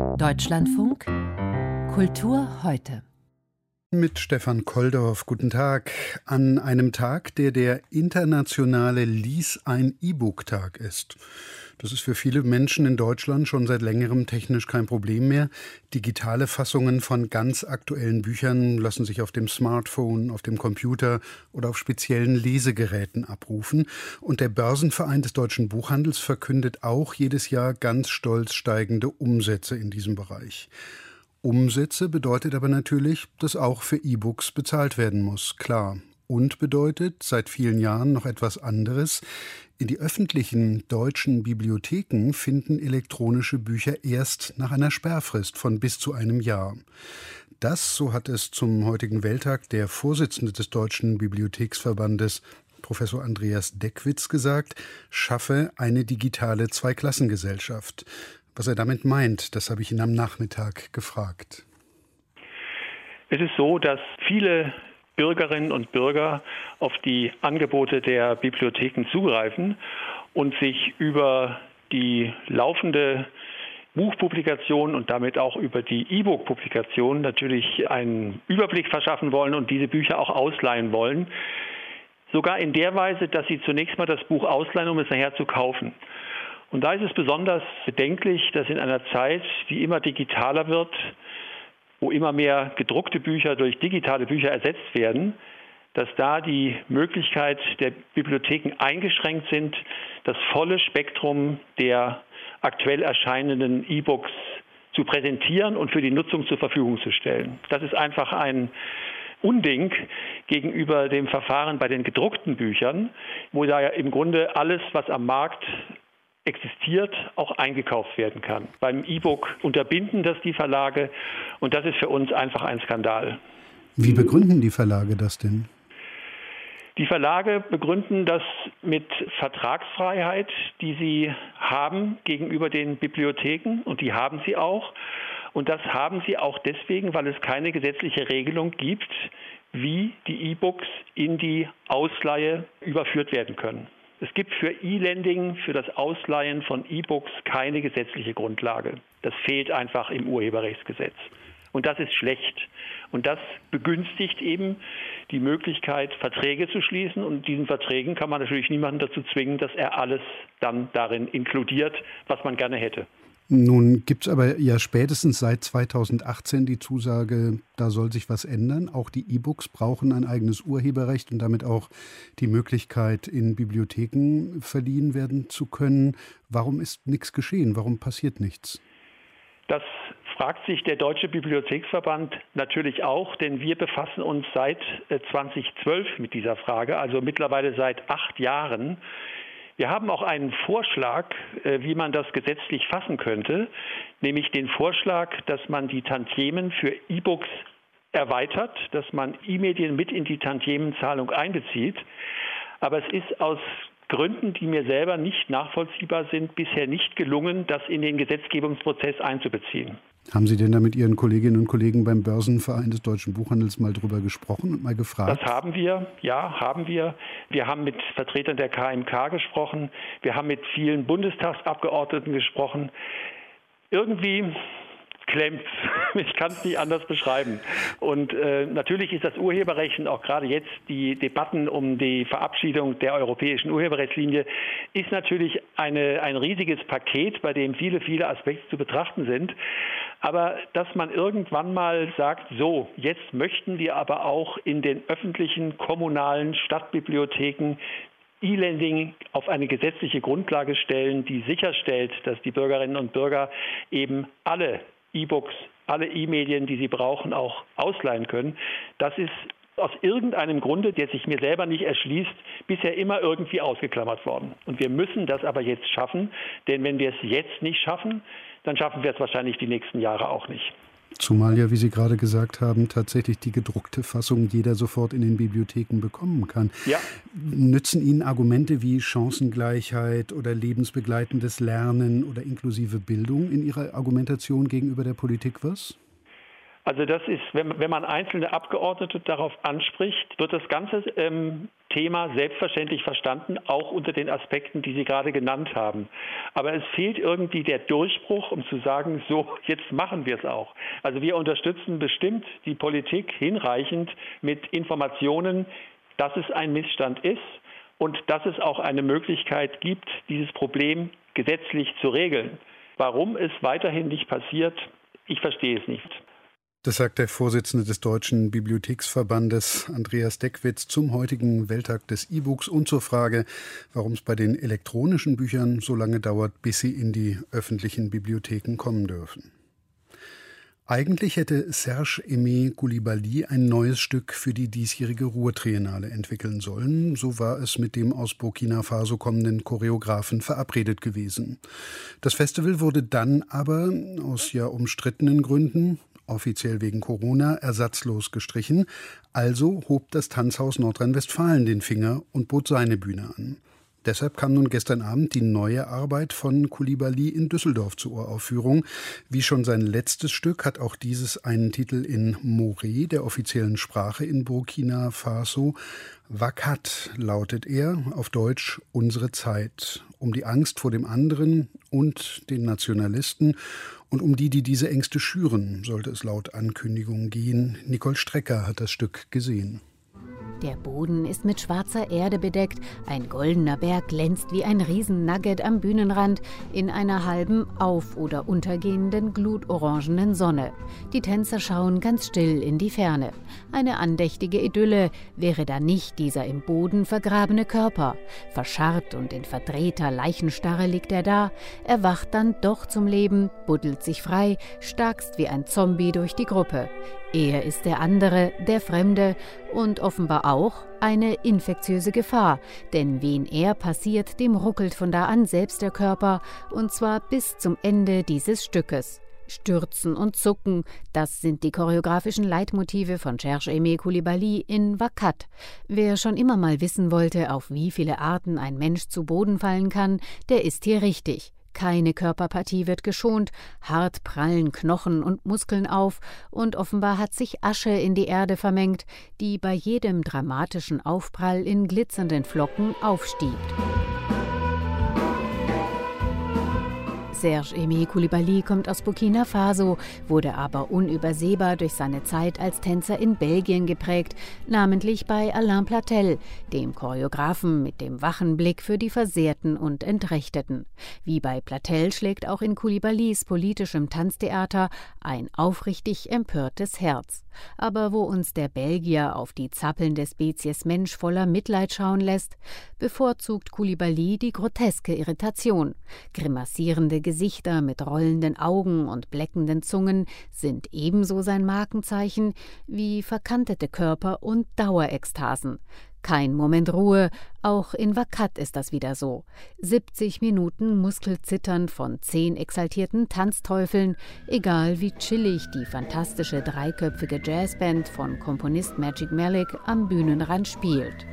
Deutschlandfunk Kultur heute. Mit Stefan Koldorf, guten Tag. An einem Tag, der internationale Lies ein E-Book-Tag ist. Das ist für viele Menschen in Deutschland schon seit längerem technisch kein Problem mehr. Digitale Fassungen von ganz aktuellen Büchern lassen sich auf dem Smartphone, auf dem Computer oder auf speziellen Lesegeräten abrufen. Und der Börsenverein des deutschen Buchhandels verkündet auch jedes Jahr ganz stolz steigende Umsätze in diesem Bereich. Umsätze bedeutet aber natürlich, dass auch für E-Books bezahlt werden muss, klar. Und bedeutet seit vielen Jahren noch etwas anderes. In die öffentlichen deutschen Bibliotheken finden elektronische Bücher erst nach einer Sperrfrist von bis zu einem Jahr. Das, so hat es zum heutigen Welttag der Vorsitzende des Deutschen Bibliotheksverbandes, Professor Andreas Deckwitz, gesagt, schaffe eine digitale Zweiklassengesellschaft. Was er damit meint, das habe ich ihn am Nachmittag gefragt. Es ist so, dass viele Bürgerinnen und Bürger auf die Angebote der Bibliotheken zugreifen und sich über die laufende Buchpublikation und damit auch über die E-Book-Publikation natürlich einen Überblick verschaffen wollen und diese Bücher auch ausleihen wollen. Sogar in der Weise, dass sie zunächst mal das Buch ausleihen, um es nachher zu kaufen. Und da ist es besonders bedenklich, dass in einer Zeit, die immer digitaler wird, wo immer mehr gedruckte Bücher durch digitale Bücher ersetzt werden, dass da die Möglichkeit der Bibliotheken eingeschränkt sind, das volle Spektrum der aktuell erscheinenden E-Books zu präsentieren und für die Nutzung zur Verfügung zu stellen. Das ist einfach ein Unding gegenüber dem Verfahren bei den gedruckten Büchern, wo da ja im Grunde alles, was am Markt existiert, auch eingekauft werden kann. Beim E-Book unterbinden das die Verlage und das ist für uns einfach ein Skandal. Wie begründen die Verlage das denn? Die Verlage begründen das mit Vertragsfreiheit, die sie haben gegenüber den Bibliotheken, und die haben sie auch. Und das haben sie auch deswegen, weil es keine gesetzliche Regelung gibt, wie die E-Books in die Ausleihe überführt werden können. Es gibt für E-Lending, für das Ausleihen von E-Books keine gesetzliche Grundlage. Das fehlt einfach im Urheberrechtsgesetz. Und das ist schlecht. Und das begünstigt eben die Möglichkeit, Verträge zu schließen. Und diesen Verträgen kann man natürlich niemanden dazu zwingen, dass er alles dann darin inkludiert, was man gerne hätte. Nun gibt es aber ja spätestens seit 2018 die Zusage, da soll sich was ändern. Auch die E-Books brauchen ein eigenes Urheberrecht und damit auch die Möglichkeit, in Bibliotheken verliehen werden zu können. Warum ist nichts geschehen? Warum passiert nichts? Das fragt sich der Deutsche Bibliotheksverband natürlich auch, denn wir befassen uns seit 2012 mit dieser Frage, also mittlerweile seit 8 Jahren. Wir haben auch einen Vorschlag, wie man das gesetzlich fassen könnte, nämlich den Vorschlag, dass man die Tantiemen für E-Books erweitert, dass man E-Medien mit in die Tantiemenzahlung einbezieht. Aber es ist aus Gründen, die mir selber nicht nachvollziehbar sind, bisher nicht gelungen, das in den Gesetzgebungsprozess einzubeziehen. Haben Sie denn da mit Ihren Kolleginnen und Kollegen beim Börsenverein des deutschen Buchhandels mal drüber gesprochen und mal gefragt? Das haben wir, ja, haben wir. Wir haben mit Vertretern der KMK gesprochen. Wir haben mit vielen Bundestagsabgeordneten gesprochen. Irgendwie klemmt. Ich kann es nicht anders beschreiben. Und natürlich ist das Urheberrecht und auch gerade jetzt die Debatten um die Verabschiedung der europäischen Urheberrechtslinie ist natürlich ein riesiges Paket, bei dem viele, viele Aspekte zu betrachten sind. Aber dass man irgendwann mal sagt, so, jetzt möchten wir aber auch in den öffentlichen, kommunalen Stadtbibliotheken E-Lending auf eine gesetzliche Grundlage stellen, die sicherstellt, dass die Bürgerinnen und Bürger eben alle E-Books, alle E-Medien, die sie brauchen, auch ausleihen können. Das ist aus irgendeinem Grunde, der sich mir selber nicht erschließt, bisher immer irgendwie ausgeklammert worden. Und wir müssen das aber jetzt schaffen, denn wenn wir es jetzt nicht schaffen, dann schaffen wir es wahrscheinlich die nächsten Jahre auch nicht. Zumal ja, wie Sie gerade gesagt haben, tatsächlich die gedruckte Fassung jeder sofort in den Bibliotheken bekommen kann. Ja. Nützen Ihnen Argumente wie Chancengleichheit oder lebensbegleitendes Lernen oder inklusive Bildung in Ihrer Argumentation gegenüber der Politik was? Also das ist, wenn man einzelne Abgeordnete darauf anspricht, wird das ganze Thema selbstverständlich verstanden, auch unter den Aspekten, die Sie gerade genannt haben. Aber es fehlt irgendwie der Durchbruch, um zu sagen, so, jetzt machen wir es auch. Also wir unterstützen bestimmt die Politik hinreichend mit Informationen, dass es ein Missstand ist und dass es auch eine Möglichkeit gibt, dieses Problem gesetzlich zu regeln. Warum es weiterhin nicht passiert, ich verstehe es nicht. Das sagt der Vorsitzende des Deutschen Bibliotheksverbandes, Andreas Deckwitz, zum heutigen Welttag des E-Books und zur Frage, warum es bei den elektronischen Büchern so lange dauert, bis sie in die öffentlichen Bibliotheken kommen dürfen. Eigentlich hätte Serge-Aimé Coulibaly ein neues Stück für die diesjährige Ruhr-Triennale entwickeln sollen. So war es mit dem aus Burkina Faso kommenden Choreografen verabredet gewesen. Das Festival wurde dann aber aus ja umstrittenen Gründen, offiziell wegen Corona, ersatzlos gestrichen. Also hob das Tanzhaus Nordrhein-Westfalen den Finger und bot seine Bühne an. Deshalb kam nun gestern Abend die neue Arbeit von Coulibaly in Düsseldorf zur Uraufführung. Wie schon sein letztes Stück hat auch dieses einen Titel in Moré, der offiziellen Sprache in Burkina Faso. Wakat lautet er, auf Deutsch unsere Zeit. Um die Angst vor dem anderen und den Nationalisten und um die diese Ängste schüren, sollte es laut Ankündigung gehen. Nicole Strecker hat das Stück gesehen. Der Boden ist mit schwarzer Erde bedeckt, ein goldener Berg glänzt wie ein Riesennugget am Bühnenrand in einer halben auf- oder untergehenden glutorangenen Sonne. Die Tänzer schauen ganz still in die Ferne. Eine andächtige Idylle wäre da nicht dieser im Boden vergrabene Körper. Verscharrt und in verdrehter Leichenstarre liegt er da, erwacht dann doch zum Leben, buddelt sich frei, starkst wie ein Zombie durch die Gruppe. Er ist der andere, der Fremde und offenbar auch eine infektiöse Gefahr, denn wen er passiert, dem ruckelt von da an selbst der Körper, und zwar bis zum Ende dieses Stückes. Stürzen und Zucken, das sind die choreografischen Leitmotive von Serge-Aimé Coulibaly in Wakat. Wer schon immer mal wissen wollte, auf wie viele Arten ein Mensch zu Boden fallen kann, der ist hier richtig. Keine Körperpartie wird geschont, hart prallen Knochen und Muskeln auf und offenbar hat sich Asche in die Erde vermengt, die bei jedem dramatischen Aufprall in glitzernden Flocken aufstiebt. Serge-Aimé Coulibaly kommt aus Burkina Faso, wurde aber unübersehbar durch seine Zeit als Tänzer in Belgien geprägt, namentlich bei Alain Platel, dem Choreografen mit dem wachen Blick für die Versehrten und Entrechteten. Wie bei Platel schlägt auch in Coulibalys politischem Tanztheater ein aufrichtig empörtes Herz. Aber wo uns der Belgier auf die zappelnde Spezies Mensch voller Mitleid schauen lässt, bevorzugt Coulibaly die groteske Irritation. Grimassierende Gesichter mit rollenden Augen und bleckenden Zungen sind ebenso sein Markenzeichen wie verkantete Körper und Dauerekstasen. Kein Moment Ruhe, auch in Wakat ist das wieder so. 70 Minuten Muskelzittern von 10 exaltierten Tanzteufeln, egal wie chillig die fantastische dreiköpfige Jazzband von Komponist Magic Malik am Bühnenrand spielt.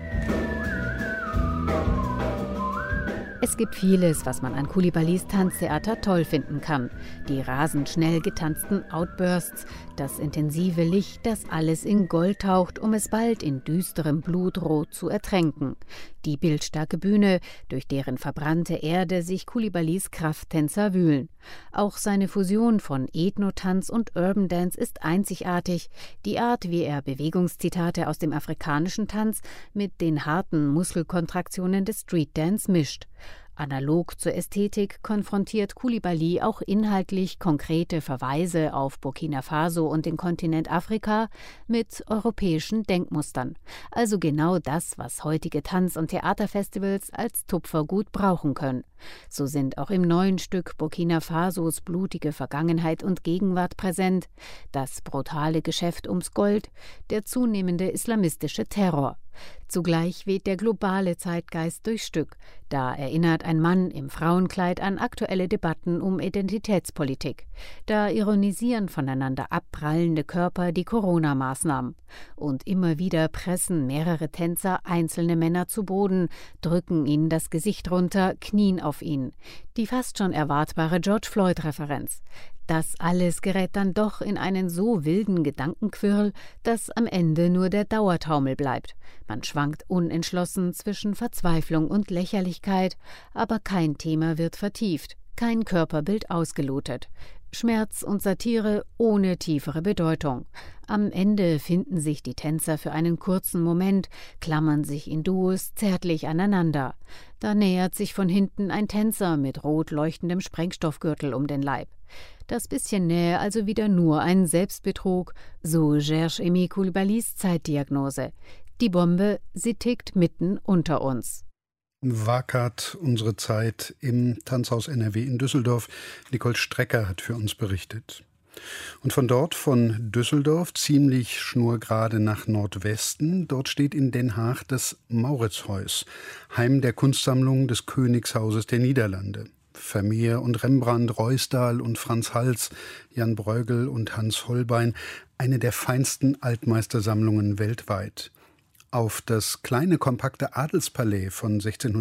Es gibt vieles, was man an Coulibalys Tanztheater toll finden kann. Die rasend schnell getanzten Outbursts, das intensive Licht, das alles in Gold taucht, um es bald in düsterem Blutrot zu ertränken. Die bildstarke Bühne, durch deren verbrannte Erde sich Coulibalys Krafttänzer wühlen. Auch seine Fusion von Ethnotanz und Urban Dance ist einzigartig. Die Art, wie er Bewegungszitate aus dem afrikanischen Tanz mit den harten Muskelkontraktionen des Street Dance mischt. Analog zur Ästhetik konfrontiert Coulibaly auch inhaltlich konkrete Verweise auf Burkina Faso und den Kontinent Afrika mit europäischen Denkmustern. Also genau das, was heutige Tanz- und Theaterfestivals als Tupfer gut brauchen können. So sind auch im neuen Stück Burkina Fasos blutige Vergangenheit und Gegenwart präsent, das brutale Geschäft ums Gold, der zunehmende islamistische Terror. Zugleich weht der globale Zeitgeist durchs Stück. Da erinnert ein Mann im Frauenkleid an aktuelle Debatten um Identitätspolitik. Da ironisieren voneinander abprallende Körper die Corona-Maßnahmen. Und immer wieder pressen mehrere Tänzer einzelne Männer zu Boden, drücken ihnen das Gesicht runter, knien auf ihn. Die fast schon erwartbare George Floyd-Referenz. Das alles gerät dann doch in einen so wilden Gedankenquirl, dass am Ende nur der Dauertaumel bleibt. Man schwankt unentschlossen zwischen Verzweiflung und Lächerlichkeit, aber kein Thema wird vertieft, kein Körperbild ausgelotet. Schmerz und Satire ohne tiefere Bedeutung. Am Ende finden sich die Tänzer für einen kurzen Moment, klammern sich in Duos zärtlich aneinander. Da nähert sich von hinten ein Tänzer mit rot leuchtendem Sprengstoffgürtel um den Leib. Das bisschen Nähe also wieder nur ein Selbstbetrug, so Gersh-Emi Coulibalys Zeitdiagnose. Die Bombe, sie tickt mitten unter uns. Wakart, unsere Zeit im Tanzhaus NRW in Düsseldorf. Nicole Strecker hat für uns berichtet. Und von dort, von Düsseldorf, ziemlich schnurgerade nach Nordwesten, dort steht in Den Haag das Mauritshuis, Heim der Kunstsammlung des Königshauses der Niederlande. Vermeer und Rembrandt, Ruysdael und Frans Hals, Jan Bruegel und Hans Holbein, eine der feinsten Altmeistersammlungen weltweit. Auf das kleine, kompakte Adelspalais von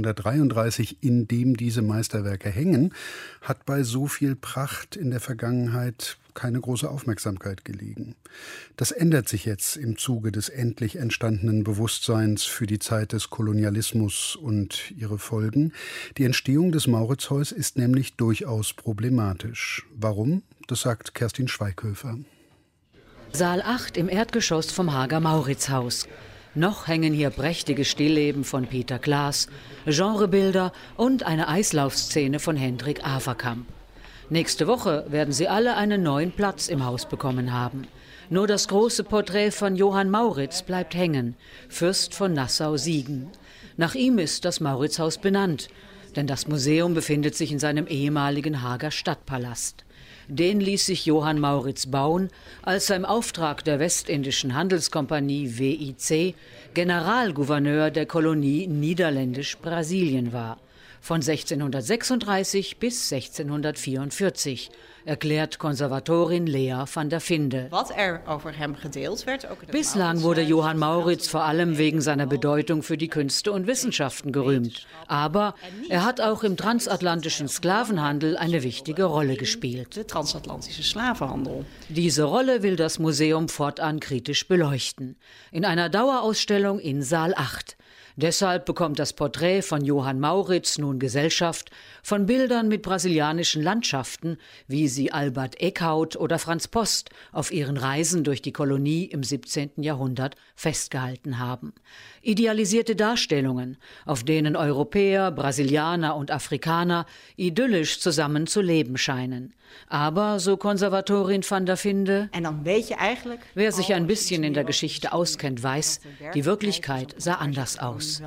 1633, in dem diese Meisterwerke hängen, hat bei so viel Pracht in der Vergangenheit keine große Aufmerksamkeit gelegen. Das ändert sich jetzt im Zuge des endlich entstandenen Bewusstseins für die Zeit des Kolonialismus und ihre Folgen. Die Entstehung des Mauritshuis ist nämlich durchaus problematisch. Warum? Das sagt Kerstin Schweighöfer. Saal 8 im Erdgeschoss vom Haager Mauritshuis. Noch hängen hier prächtige Stillleben von Peter Klaas, Genrebilder und eine Eislaufszene von Hendrik Averkamp. Nächste Woche werden sie alle einen neuen Platz im Haus bekommen haben. Nur das große Porträt von Johann Mauritz bleibt hängen, Fürst von Nassau-Siegen. Nach ihm ist das Mauritshuis benannt, denn das Museum befindet sich in seinem ehemaligen Haager Stadtpalast. Den ließ sich Johann Mauritz bauen, als er im Auftrag der Westindischen Handelskompanie WIC Generalgouverneur der Kolonie Niederländisch-Brasilien war. Von 1636 bis 1644, erklärt Konservatorin Lea van der Vinde. Bislang wurde Johann Mauritz vor allem wegen seiner Bedeutung für die Künste und Wissenschaften gerühmt. Aber er hat auch im transatlantischen Sklavenhandel eine wichtige Rolle gespielt. Diese Rolle will das Museum fortan kritisch beleuchten. In einer Dauerausstellung in Saal 8. Deshalb bekommt das Porträt von Johann Mauritz nun Gesellschaft von Bildern mit brasilianischen Landschaften, wie sie Albert Eckhout oder Franz Post auf ihren Reisen durch die Kolonie im 17. Jahrhundert festgehalten haben. Idealisierte Darstellungen, auf denen Europäer, Brasilianer und Afrikaner idyllisch zusammen zu leben scheinen. Aber, so Konservatorin van der Vinde, wer sich ein bisschen in der Geschichte auskennt, weiß, die Wirklichkeit sah anders aus.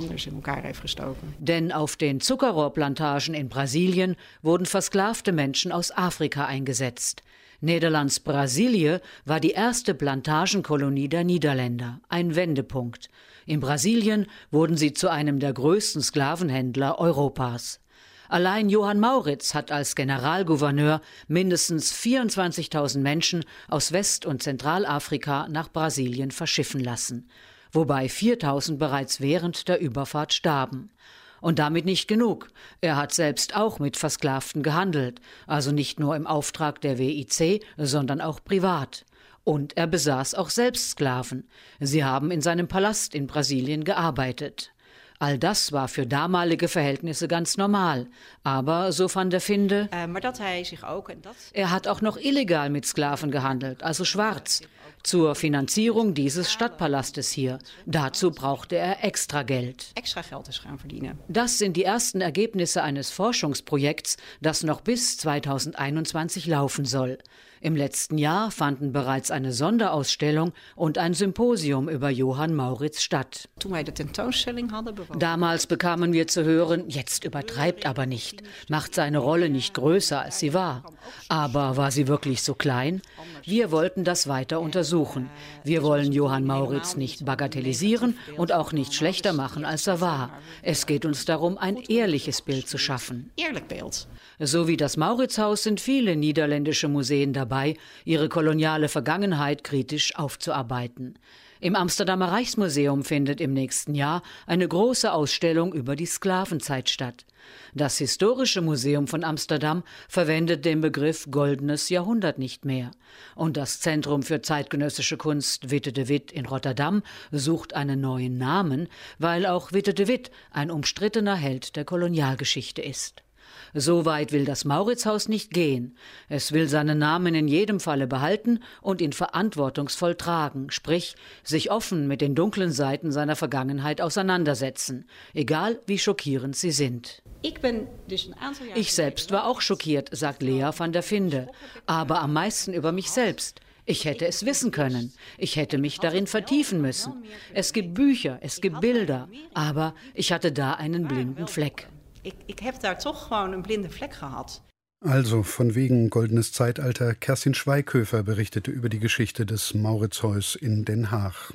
Denn auf den Zuckerrohrplantagen in Brasilien wurden versklavte Menschen aus Afrika eingesetzt. Nederlands Brasilie war die erste Plantagenkolonie der Niederländer, ein Wendepunkt. In Brasilien wurden sie zu einem der größten Sklavenhändler Europas. Allein Johann Mauritz hat als Generalgouverneur mindestens 24.000 Menschen aus West- und Zentralafrika nach Brasilien verschiffen lassen, wobei 4.000 bereits während der Überfahrt starben. Und damit nicht genug. Er hat selbst auch mit Versklavten gehandelt, also nicht nur im Auftrag der WIC, sondern auch privat. Und er besaß auch selbst Sklaven. Sie haben in seinem Palast in Brasilien gearbeitet. All das war für damalige Verhältnisse ganz normal. Aber, so van der Vinde, er hat auch noch illegal mit Sklaven gehandelt, also schwarz, zur Finanzierung dieses Stadtpalastes hier. Dazu brauchte er extra Geld. Das sind die ersten Ergebnisse eines Forschungsprojekts, das noch bis 2021 laufen soll. Im letzten Jahr fanden bereits eine Sonderausstellung und ein Symposium über Johann Mauritz statt. Damals bekamen wir zu hören, jetzt übertreibt aber nicht, macht seine Rolle nicht größer, als sie war. Aber war sie wirklich so klein? Wir wollten das weiter untersuchen. Wir wollen Johann Mauritz nicht bagatellisieren und auch nicht schlechter machen, als er war. Es geht uns darum, ein ehrliches Bild zu schaffen. So wie das Mauritshuis sind viele niederländische Museen dabei, ihre koloniale Vergangenheit kritisch aufzuarbeiten. Im Amsterdamer Rijksmuseum findet im nächsten Jahr eine große Ausstellung über die Sklavenzeit statt. Das Historische Museum von Amsterdam verwendet den Begriff Goldenes Jahrhundert nicht mehr. Und das Zentrum für zeitgenössische Kunst Witte de With in Rotterdam sucht einen neuen Namen, weil auch Witte de With ein umstrittener Held der Kolonialgeschichte ist. So weit will das Mauritshuis nicht gehen. Es will seinen Namen in jedem Falle behalten und ihn verantwortungsvoll tragen, sprich sich offen mit den dunklen Seiten seiner Vergangenheit auseinandersetzen, egal wie schockierend sie sind. Ich selbst war auch schockiert, sagt Lea van der Vinde, aber am meisten über mich selbst. Ich hätte es wissen können. Ich hätte mich darin vertiefen müssen. Es gibt Bücher, es gibt Bilder, aber ich hatte da einen blinden Fleck. Ik heb daar toch gewoon een blinde Vlek gehad. Also von wegen goldenes Zeitalter. Kerstin Schweighöfer berichtete über die Geschichte des Mauritshuis in Den Haag.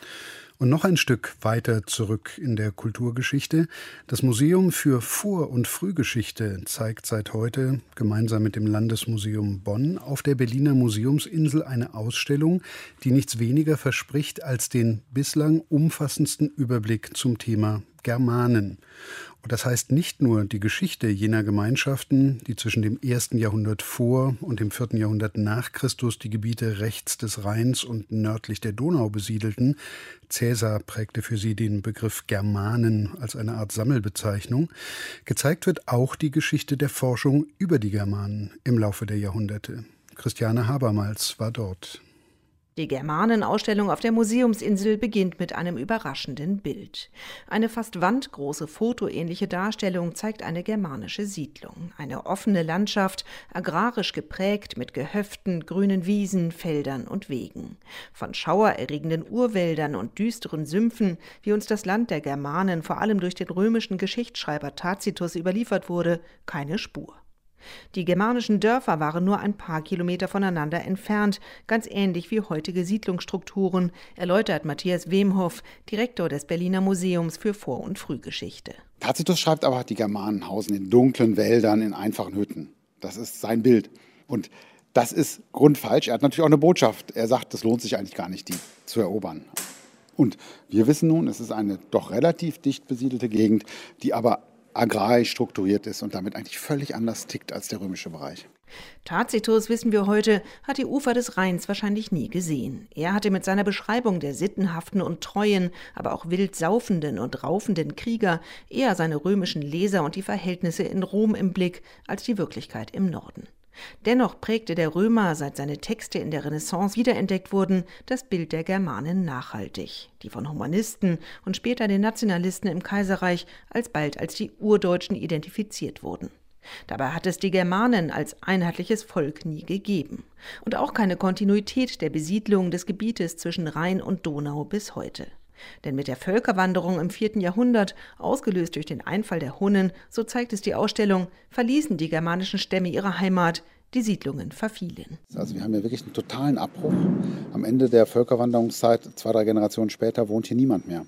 Und noch ein Stück weiter zurück in der Kulturgeschichte. Das Museum für Vor- und Frühgeschichte zeigt seit heute gemeinsam mit dem Landesmuseum Bonn auf der Berliner Museumsinsel eine Ausstellung, die nichts weniger verspricht als den bislang umfassendsten Überblick zum Thema Germanen. Und das heißt nicht nur die Geschichte jener Gemeinschaften, die zwischen dem 1. Jahrhundert vor und dem 4. Jahrhundert nach Christus die Gebiete rechts des Rheins und nördlich der Donau besiedelten. Caesar prägte für sie den Begriff Germanen als eine Art Sammelbezeichnung. Gezeigt wird auch die Geschichte der Forschung über die Germanen im Laufe der Jahrhunderte. Christiane Habermals war dort. Die Germanenausstellung auf der Museumsinsel beginnt mit einem überraschenden Bild. Eine fast wandgroße fotoähnliche Darstellung zeigt eine germanische Siedlung. Eine offene Landschaft, agrarisch geprägt mit Gehöften, grünen Wiesen, Feldern und Wegen. Von schauererregenden Urwäldern und düsteren Sümpfen, wie uns das Land der Germanen vor allem durch den römischen Geschichtsschreiber Tacitus überliefert wurde, keine Spur. Die germanischen Dörfer waren nur ein paar Kilometer voneinander entfernt, ganz ähnlich wie heutige Siedlungsstrukturen, erläutert Matthias Wemhoff, Direktor des Berliner Museums für Vor- und Frühgeschichte. Tacitus schreibt aber, die Germanen hausen in dunklen Wäldern, in einfachen Hütten. Das ist sein Bild. Und das ist grundfalsch. Er hat natürlich auch eine Botschaft. Er sagt, es lohnt sich eigentlich gar nicht, die zu erobern. Und wir wissen nun, es ist eine doch relativ dicht besiedelte Gegend, die aber agrarisch strukturiert ist und damit eigentlich völlig anders tickt als der römische Bereich. Tacitus, wissen wir heute, hat die Ufer des Rheins wahrscheinlich nie gesehen. Er hatte mit seiner Beschreibung der sittenhaften und treuen, aber auch wild saufenden und raufenden Krieger eher seine römischen Leser und die Verhältnisse in Rom im Blick als die Wirklichkeit im Norden. Dennoch prägte der Römer, seit seine Texte in der Renaissance wiederentdeckt wurden, das Bild der Germanen nachhaltig, die von Humanisten und später den Nationalisten im Kaiserreich alsbald als die Urdeutschen identifiziert wurden. Dabei hat es die Germanen als einheitliches Volk nie gegeben und auch keine Kontinuität der Besiedlung des Gebietes zwischen Rhein und Donau bis heute. Denn mit der Völkerwanderung im 4. Jahrhundert, ausgelöst durch den Einfall der Hunnen, so zeigt es die Ausstellung, verließen die germanischen Stämme ihre Heimat, die Siedlungen verfielen. Also wir haben hier wirklich einen totalen Abbruch. Am Ende der Völkerwanderungszeit, 2-3 Generationen später, wohnt hier niemand mehr.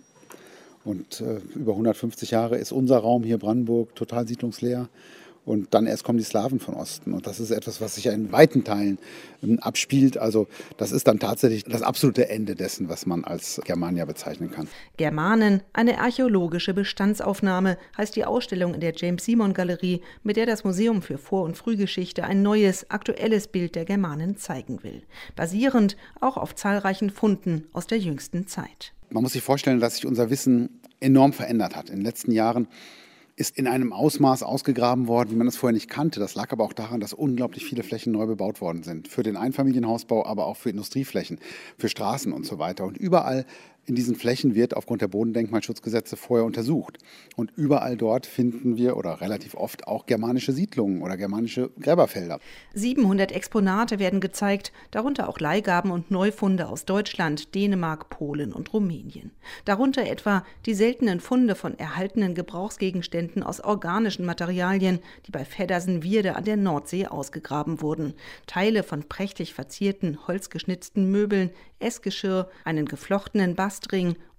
Und über 150 Jahre ist unser Raum hier Brandenburg total siedlungsleer. Und dann erst kommen die Slawen von Osten. Und das ist etwas, was sich ja in weiten Teilen abspielt. Also das ist dann tatsächlich das absolute Ende dessen, was man als Germania bezeichnen kann. Germanen, eine archäologische Bestandsaufnahme, heißt die Ausstellung in der James-Simon-Galerie, mit der das Museum für Vor- und Frühgeschichte ein neues, aktuelles Bild der Germanen zeigen will. Basierend auch auf zahlreichen Funden aus der jüngsten Zeit. Man muss sich vorstellen, dass sich unser Wissen enorm verändert hat. In den letzten Jahren ist in einem Ausmaß ausgegraben worden, wie man es vorher nicht kannte. Das lag aber auch daran, dass unglaublich viele Flächen neu bebaut worden sind. Für den Einfamilienhausbau, aber auch für Industrieflächen, für Straßen und so weiter. Und überall in diesen Flächen wird aufgrund der Bodendenkmalschutzgesetze vorher untersucht. Und überall dort finden wir, oder relativ oft, auch germanische Siedlungen oder germanische Gräberfelder. 700 Exponate werden gezeigt, darunter auch Leihgaben und Neufunde aus Deutschland, Dänemark, Polen und Rumänien. Darunter etwa die seltenen Funde von erhaltenen Gebrauchsgegenständen aus organischen Materialien, die bei Feddersen-Wierde an der Nordsee ausgegraben wurden. Teile von prächtig verzierten, holzgeschnitzten Möbeln, Essgeschirr, einen geflochtenen Bastring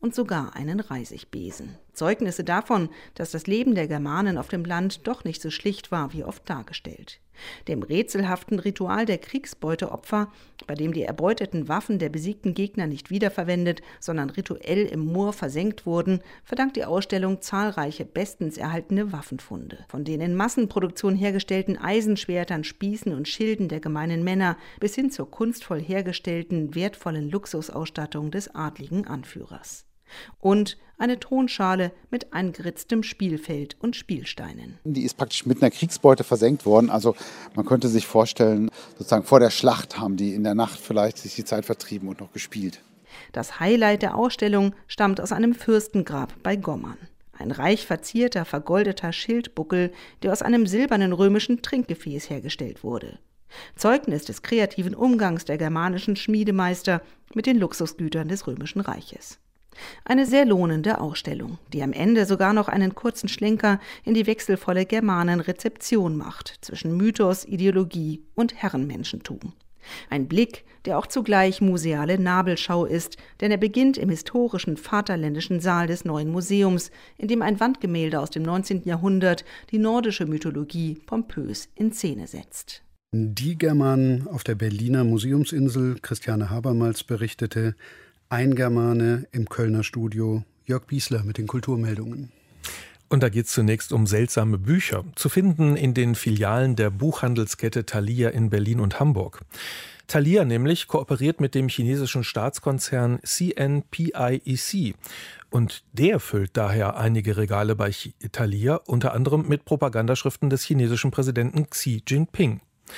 und sogar einen Reisigbesen. Zeugnisse davon, dass das Leben der Germanen auf dem Land doch nicht so schlicht war, wie oft dargestellt. Dem rätselhaften Ritual der Kriegsbeuteopfer, bei dem die erbeuteten Waffen der besiegten Gegner nicht wiederverwendet, sondern rituell im Moor versenkt wurden, verdankt die Ausstellung zahlreiche bestens erhaltene Waffenfunde. Von den in Massenproduktion hergestellten Eisenschwertern, Spießen und Schilden der gemeinen Männer bis hin zur kunstvoll hergestellten, wertvollen Luxusausstattung des adligen Anführers. Und eine Thronschale mit eingeritztem Spielfeld und Spielsteinen. Die ist praktisch mit einer Kriegsbeute versenkt worden. Also man könnte sich vorstellen, sozusagen vor der Schlacht haben die in der Nacht vielleicht sich die Zeit vertrieben und noch gespielt. Das Highlight der Ausstellung stammt aus einem Fürstengrab bei Gommern. Ein reich verzierter, vergoldeter Schildbuckel, der aus einem silbernen römischen Trinkgefäß hergestellt wurde. Zeugnis des kreativen Umgangs der germanischen Schmiedemeister mit den Luxusgütern des Römischen Reiches. Eine sehr lohnende Ausstellung, die am Ende sogar noch einen kurzen Schlenker in die wechselvolle Germanenrezeption macht zwischen Mythos, Ideologie und Herrenmenschentum. Ein Blick, der auch zugleich museale Nabelschau ist, denn er beginnt im historischen Vaterländischen Saal des Neuen Museums, in dem ein Wandgemälde aus dem 19. Jahrhundert die nordische Mythologie pompös in Szene setzt. Die Germanen auf der Berliner Museumsinsel, Christiane Habermals berichtete. Ein Germane im Kölner Studio, Jörg Biesler mit den Kulturmeldungen. Und da geht es zunächst um seltsame Bücher, zu finden in den Filialen der Buchhandelskette Thalia in Berlin und Hamburg. Thalia nämlich kooperiert mit dem chinesischen Staatskonzern CNPIEC. Und der füllt daher einige Regale bei Thalia, unter anderem mit Propagandaschriften des chinesischen Präsidenten Xi Jinping.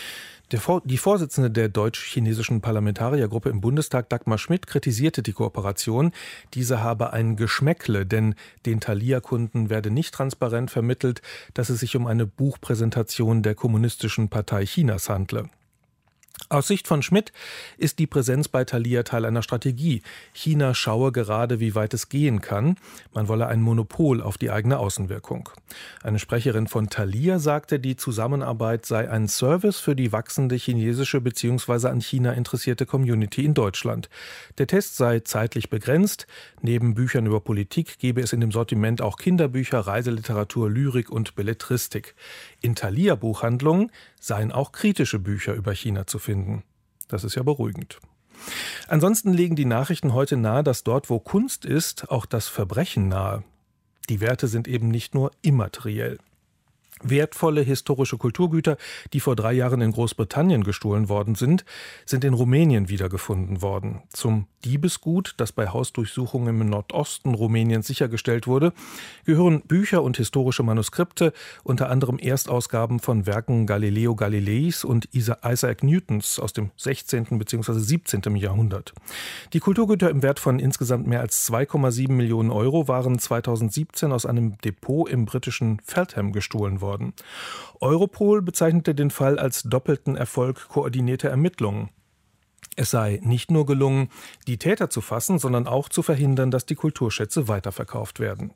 Die Vorsitzende der deutsch-chinesischen Parlamentariergruppe im Bundestag, Dagmar Schmidt, kritisierte die Kooperation. Diese habe ein Geschmäckle, denn den Thalia-Kunden werde nicht transparent vermittelt, dass es sich um eine Buchpräsentation der Kommunistischen Partei Chinas handle. Aus Sicht von Schmidt ist die Präsenz bei Thalia Teil einer Strategie. China schaue gerade, wie weit es gehen kann. Man wolle ein Monopol auf die eigene Außenwirkung. Eine Sprecherin von Thalia sagte, die Zusammenarbeit sei ein Service für die wachsende chinesische bzw. an China interessierte Community in Deutschland. Der Test sei zeitlich begrenzt. Neben Büchern über Politik gebe es in dem Sortiment auch Kinderbücher, Reiseliteratur, Lyrik und Belletristik. In Thalia-Buchhandlungen seien auch kritische Bücher über China zu finden. Das ist ja beruhigend. Ansonsten legen die Nachrichten heute nahe, dass dort, wo Kunst ist, auch das Verbrechen nahe. Die Werte sind eben nicht nur immateriell. Wertvolle historische Kulturgüter, die vor 3 Jahren in Großbritannien gestohlen worden sind, sind in Rumänien wiedergefunden worden. Zum Diebesgut, das bei Hausdurchsuchungen im Nordosten Rumäniens sichergestellt wurde, gehören Bücher und historische Manuskripte, unter anderem Erstausgaben von Werken Galileo Galileis und Isaac Newtons aus dem 16. bzw. 17. Jahrhundert. Die Kulturgüter im Wert von insgesamt mehr als 2,7 Millionen Euro waren 2017 aus einem Depot im britischen Feltham gestohlen worden. Europol bezeichnete den Fall als doppelten Erfolg koordinierter Ermittlungen. Es sei nicht nur gelungen, die Täter zu fassen, sondern auch zu verhindern, dass die Kulturschätze weiterverkauft werden.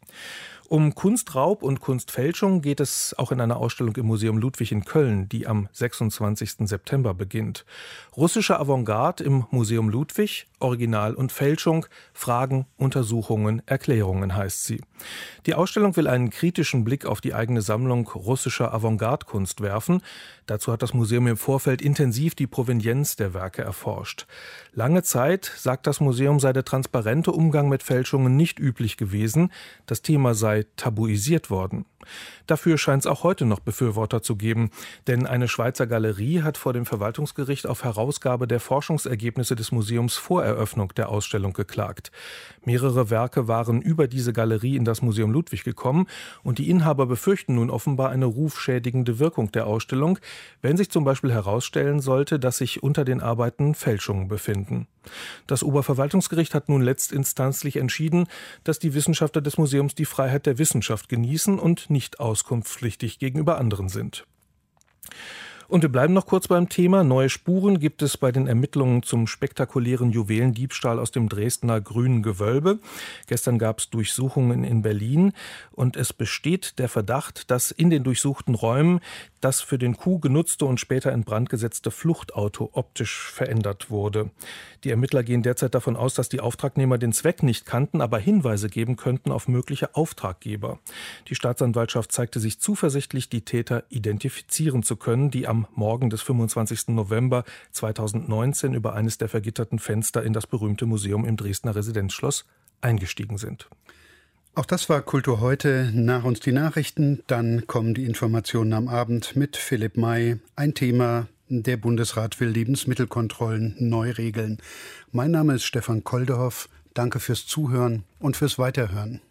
Um Kunstraub und Kunstfälschung geht es auch in einer Ausstellung im Museum Ludwig in Köln, die am 26. September beginnt. Russische Avantgarde im Museum Ludwig, Original und Fälschung, Fragen, Untersuchungen, Erklärungen heißt sie. Die Ausstellung will einen kritischen Blick auf die eigene Sammlung russischer Avantgarde-Kunst werfen. Dazu hat das Museum im Vorfeld intensiv die Provenienz der Werke erforscht. Lange Zeit, sagt das Museum, sei der transparente Umgang mit Fälschungen nicht üblich gewesen. Das Thema sei tabuisiert worden. Dafür scheint es auch heute noch Befürworter zu geben, denn eine Schweizer Galerie hat vor dem Verwaltungsgericht auf Herausgabe der Forschungsergebnisse des Museums vor Eröffnung der Ausstellung geklagt. Mehrere Werke waren über diese Galerie in das Museum Ludwig gekommen und die Inhaber befürchten nun offenbar eine rufschädigende Wirkung der Ausstellung, wenn sich zum Beispiel herausstellen sollte, dass sich unter den Arbeiten Fälschungen befinden. Das Oberverwaltungsgericht hat nun letztinstanzlich entschieden, dass die Wissenschaftler des Museums die Freiheit der Wissenschaft genießen und nicht auskunftspflichtig gegenüber anderen sind. Und wir bleiben noch kurz beim Thema. Neue Spuren gibt es bei den Ermittlungen zum spektakulären Juwelendiebstahl aus dem Dresdner Grünen Gewölbe. Gestern gab es Durchsuchungen in Berlin und es besteht der Verdacht, dass in den durchsuchten Räumen das für den Coup genutzte und später in Brand gesetzte Fluchtauto optisch verändert wurde. Die Ermittler gehen derzeit davon aus, dass die Auftragnehmer den Zweck nicht kannten, aber Hinweise geben könnten auf mögliche Auftraggeber. Die Staatsanwaltschaft zeigte sich zuversichtlich, die Täter identifizieren zu können, die am Morgen des 25. November 2019 über eines der vergitterten Fenster in das berühmte Museum im Dresdner Residenzschloss eingestiegen sind. Auch das war Kultur heute. Nach uns die Nachrichten, dann kommen die Informationen am Abend mit Philipp May. Ein Thema: Der Bundesrat will Lebensmittelkontrollen neu regeln. Mein Name ist Stefan Koldehoff. Danke fürs Zuhören und fürs Weiterhören.